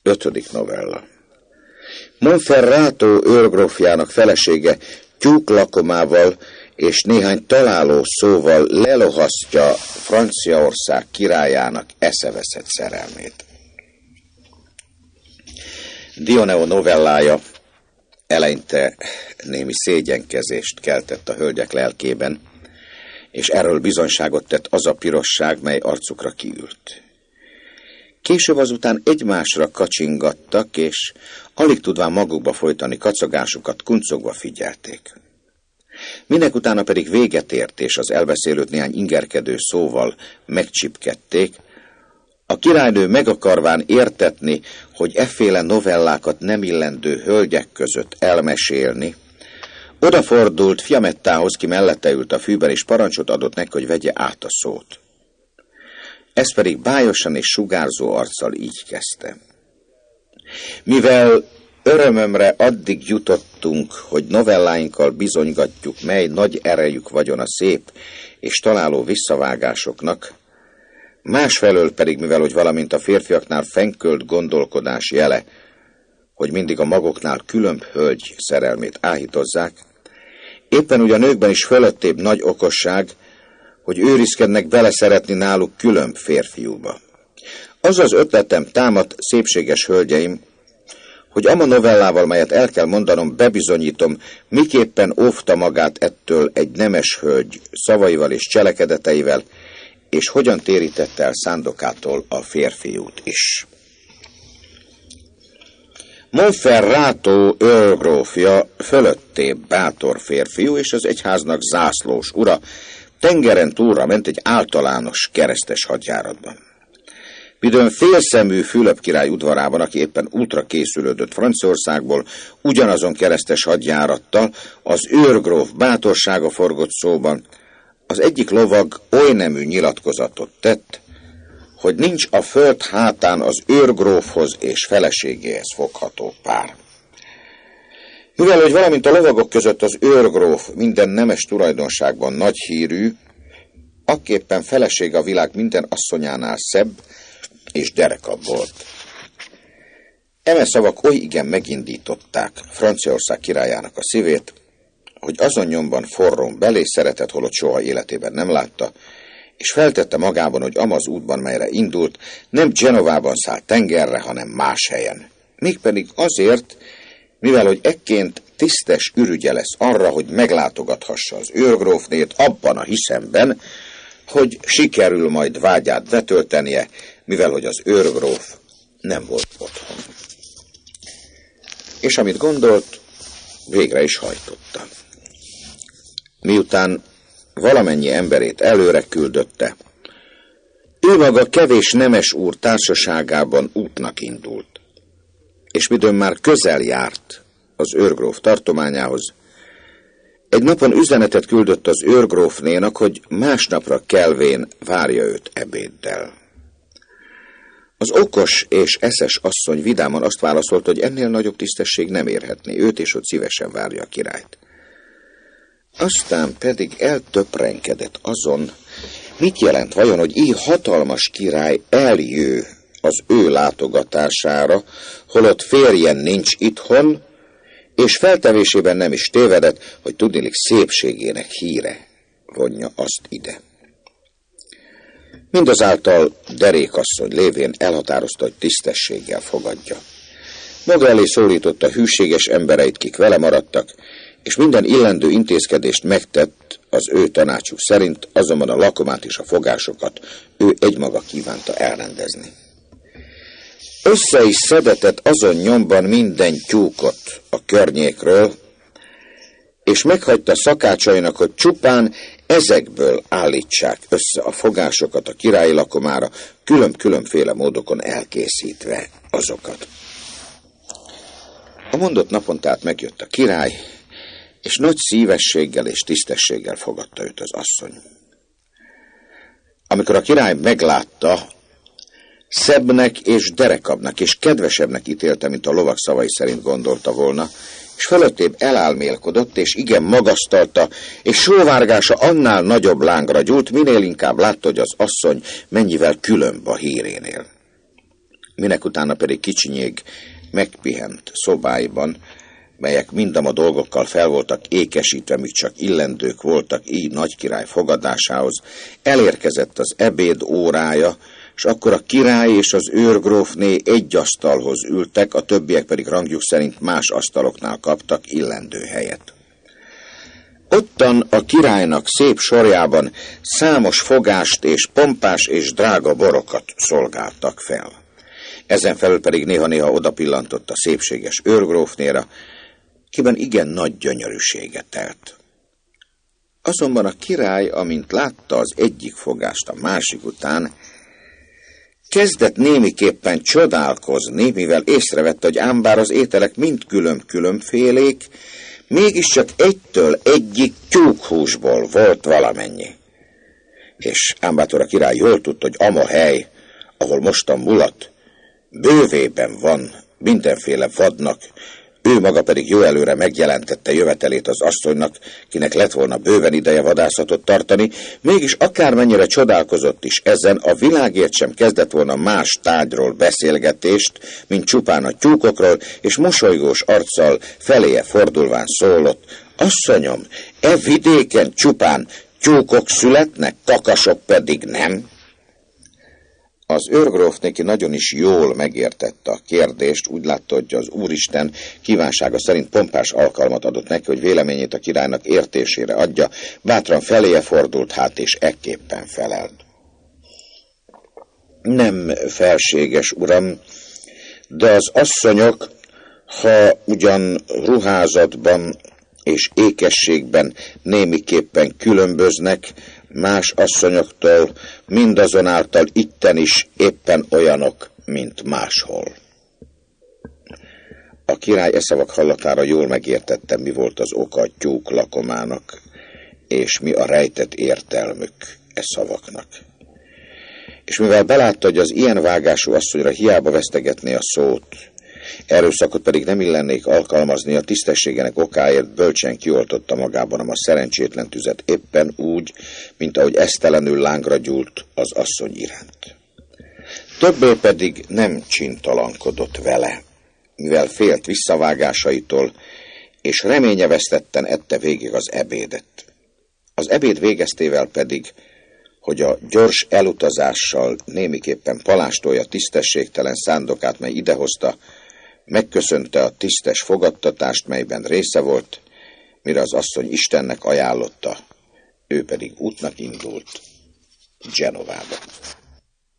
5. novella. Monferrato őrgrófjának felesége tyúklakomával és néhány találó szóval lelohasztja Franciaország királyának eszeveszett szerelmét. Dioneo novellája eleinte némi szégyenkezést keltett a hölgyek lelkében, és erről bizonyságot tett az a pirosság, mely arcukra kiült. Később azután egymásra kacsingattak, és alig tudván magukba folytani kacagásukat, kuncogva figyelték. Mindenutána pedig véget ért, és az elbeszélőt néhány ingerkedő szóval megcsipkedték, a királynő meg akarván értetni, hogy efféle novellákat nem illendő hölgyek között elmesélni, odafordult Fiamettához, ki mellette ült a fűben, és parancsot adott neki, hogy vegye át a szót. Ez pedig bájosan és sugárzó arccal így kezdte. Mivel örömömre addig jutottunk, hogy novelláinkkal bizonygatjuk, mely nagy erejük vagyon a szép és találó visszavágásoknak, másfelől pedig, mivel hogy valamint a férfiaknál fennkölt gondolkodás jele, hogy mindig a maguknál különb hölgy szerelmét áhítozzák, éppen úgy a nőkben is fölöttébb nagy okosság, hogy őrizkednek beleszeretni náluk különb férfiúba. Az az ötletem támadt, szépséges hölgyeim, hogy ama novellával, melyet el kell mondanom, bebizonyítom, miképpen óvta magát ettől egy nemes hölgy szavaival és cselekedeteivel, és hogyan térítette el szándokától a férfiút is. Monferrato őrgrófja fölöttébb bátor férfiú, és az egyháznak zászlós ura tengeren túlra ment egy általános keresztes hadjáratban. Midőn félszemű Fülöp király udvarában, aki éppen útra készülődött Franciaországból, ugyanazon keresztes hadjárattal, az őrgróf bátorsága forgott szóban, az egyik lovag oly nemű nyilatkozatot tett, hogy nincs a föld hátán az őrgrófhoz és feleségéhez fogható pár. Mivel, hogy valamint a lovagok között az őrgróf minden nemes tulajdonságban nagy hírű, akképpen felesége a világ minden asszonyánál szebb és derekabb volt. Eme szavak oly igen megindították Franciaország királyának a szívét, hogy azon nyomban forrón belé szeretett, holott soha életében nem látta, és feltette magában, hogy amaz útban, melyre indult, nem Genovában száll tengerre, hanem más helyen. Mégpedig azért, mivel hogy ekként tisztes ürügye lesz arra, hogy meglátogathassa az őrgrófnét abban a hiszemben, hogy sikerül majd vágyát betöltenie, mivel hogy az őrgróf nem volt otthon. És amit gondolt, végre is hajtotta. Miután valamennyi emberét előre küldötte, ő maga kevés nemes úr társaságában útnak indult, és midőn már közel járt az őrgróf tartományához, egy napon üzenetet küldött az őrgrófnénak, hogy másnapra kelvén várja őt ebéddel. Az okos és eszes asszony vidáman azt válaszolt, hogy ennél nagyobb tisztesség nem érhetné őt, és hogy szívesen várja a királyt. Aztán pedig eltöprenkedett azon, mit jelent vajon, hogy így hatalmas király eljő az ő látogatására, holott férjen nincs itthon, és feltevésében nem is tévedett, hogy tudniillik szépségének híre vonja azt ide. Mindazáltal derékasszony lévén elhatározta, hogy tisztességgel fogadja. Maga elé szólította hűséges embereit, kik vele maradtak, és minden illendő intézkedést megtett az ő tanácsuk szerint, azonban a lakomát és a fogásokat ő egymaga kívánta elrendezni. Össze is szedetett azon nyomban minden tyúkot a környékről, és meghagyta szakácsainak, hogy csupán ezekből állítsák össze a fogásokat a királyi lakomára, különféle módokon elkészítve azokat. A mondott napon tehát megjött a király, és nagy szívességgel és tisztességgel fogadta őt az asszony. Amikor a király meglátta, szebbnek és derekabbnak és kedvesebbnek ítélte, mint a lovak szavai szerint gondolta volna, és fölöttébb elálmélkodott, és igen magasztalta, és sóvárgása annál nagyobb lángra gyúlt, minél inkább látta, hogy az asszony mennyivel különb a hírénél. minek utána pedig kicsinyég megpihent szobáiban, melyek mindama dolgokkal fel voltak ékesítve, míg csak illendők voltak így nagykirály fogadásához, elérkezett az ebéd órája, és akkor a király és az őrgrófné egy asztalhoz ültek, a többiek pedig rangjuk szerint más asztaloknál kaptak illendő helyet. Ottan a királynak szép sorjában számos fogást és pompás és drága borokat szolgáltak fel. Ezen felül pedig néha-néha odapillantott a szépséges őrgrófnéra, kiben igen nagy gyönyörűsége telt. Azonban a király, amint látta az egyik fogást a másik után, kezdett némiképpen csodálkozni, mivel észrevette, hogy ám bár az ételek mind különfélék, mégiscsak egytől egyik tyúkhúsból volt valamennyi. És Ámbátor a király jól tudta, hogy ama hely, ahol mostan mulat, bővében van mindenféle vadnak, ő maga pedig jó előre megjelentette jövetelét az asszonynak, kinek lett volna bőven ideje vadászatot tartani, mégis akármennyire csodálkozott is ezen, a világért sem kezdett volna más tárgyról beszélgetést, mint csupán a tyúkokról, és mosolygós arccal feléje fordulván szólott: asszonyom, e vidéken csupán tyúkok születnek, kakasok pedig nem? Az őrgróf neki nagyon is jól megértette a kérdést, úgy látta, hogy az Úristen kívánsága szerint pompás alkalmat adott neki, hogy véleményét a királynak értésére adja, bátran feléje fordult hát, és ekképpen felelt. Nem felséges, uram, de az asszonyok, ha ugyan ruházatban és ékességben némiképpen különböznek más asszonyoktól, mindazonáltal itten is éppen olyanok, mint máshol. A király e szavak hallatára jól megértette, mi volt az oka a tyúk lakomának, és mi a rejtett értelmük e szavaknak. És mivel belátta, hogy az ilyen vágású asszonyra hiába vesztegetné a szót, erőszakot pedig nem illennék alkalmazni, a tisztességének okáért bölcsen kioltotta magában a szerencsétlen tüzet éppen úgy, mint ahogy esztelenül lángra gyúlt az asszony iránt. Többé pedig nem csintalankodott vele, mivel félt visszavágásaitól, és reményevesztetten ette végig az ebédet. Az ebéd végeztével pedig, hogy a gyors elutazással némiképpen palástolja tisztességtelen szándokát, mely idehozta, megköszönte a tisztes fogadtatást, melyben része volt, mire az asszony Istennek ajánlotta, ő pedig útnak indult Genovába.